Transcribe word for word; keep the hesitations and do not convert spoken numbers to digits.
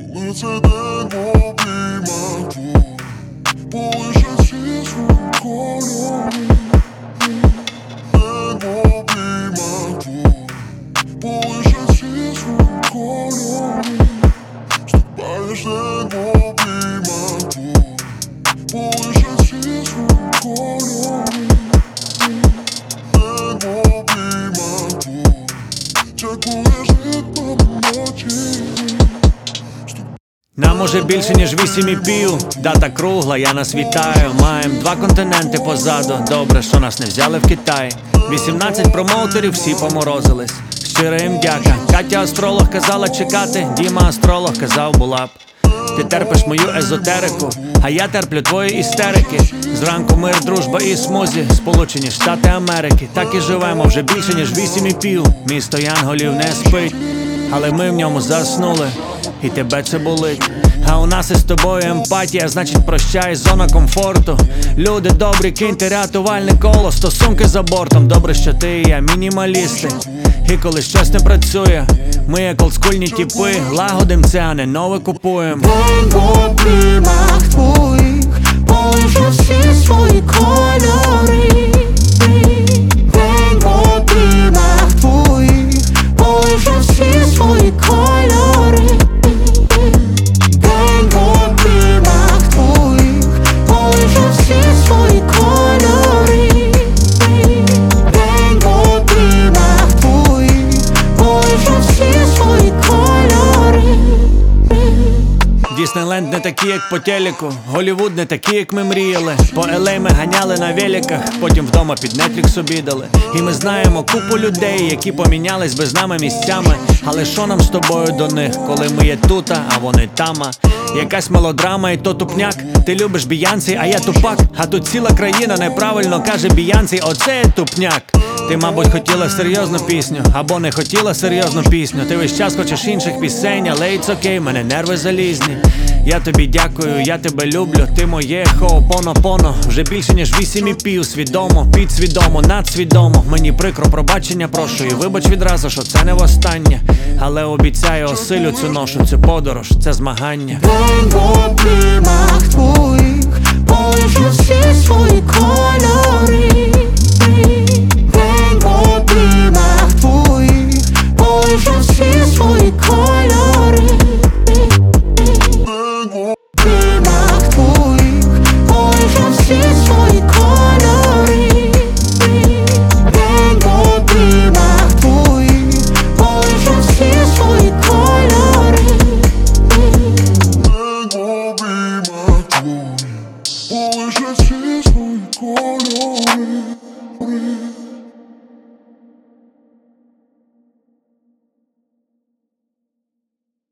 коли це день в обіймах твоїх, полише всі свої кольори. День в обіймах твоїх, полише всі свої кольори. Ступаєш день в обіймах твоїх, полише всі свої кольори. День в обіймах твоїх, чекуєш ритмом ночі. Нам уже більше ніж вісім і пів. Дата кругла, я нас вітаю. Маєм два континенти позаду. Добре, що нас не взяли в Китай. Вісімнадцять промоутерів, всі поморозились. Щира їм дяка. Катя астролог казала чекати. Діма астролог казав була б. Ти терпиш мою езотерику, а я терплю твої істерики. Зранку мир, дружба і смузі, Сполучені Штати Америки. Так і живемо вже більше ніж вісім і пів. Місто янголів не спить, але ми в ньому заснули, і тебе це болить. А у нас із тобою емпатія, значить прощай, зона комфорту. Люди добрі, киньте рятувальне коло, стосунки за бортом. Добре, що ти і я мінімалісти. І коли щось не працює, ми як олдскульні тіпи, лагодим це, а не нове купуєм. День в обіймах твоїх, полише всі свої кольори. День в обіймах твоїх, полише всі свої кольори. День в обіймах твоїх, полише всі свої кольори. День в обіймах твоїх, полише всі свої кольори. Діснейленд не такі, як по телеку, Голлівуд не такі, як ми мріяли. По Ел Ей ми ганяли на великах, потім вдома під Нетфлікс обідали. І ми знаємо купу людей, які помінялись би з нами місцями. Але що нам з тобою до них, коли ми є тута, а вони тама? Якась мелодрама і то тупняк. Ти любиш Біянсі, а я тупак. А тут ціла країна неправильно каже Біянсі, оце тупняк. Ти, мабуть, хотіла серйозну пісню, або не хотіла серйозну пісню. Ти весь час хочеш інших пісень, але it's окей, мене нерви залізні. Я тобі дякую, я тебе люблю, ти моє хоопоно-поно. Вже більше ніж вісім і пів, свідомо, підсвідомо, надсвідомо. Мені прикро, пробачення прошу, і вибач відразу, що це не востаннє. Але обіцяю, осилю цю ношу, цю подорож, це змагання. День в обіймах твоїх, полише всі свої кольори. День в обіймах твоїх, полише всі свої кольори. День в Обіймах твоїх, полише всі свої кольори. День в обіймах твоїх, полише всі свої кольори. День в обіймах твоїх, полише всі свої кольори.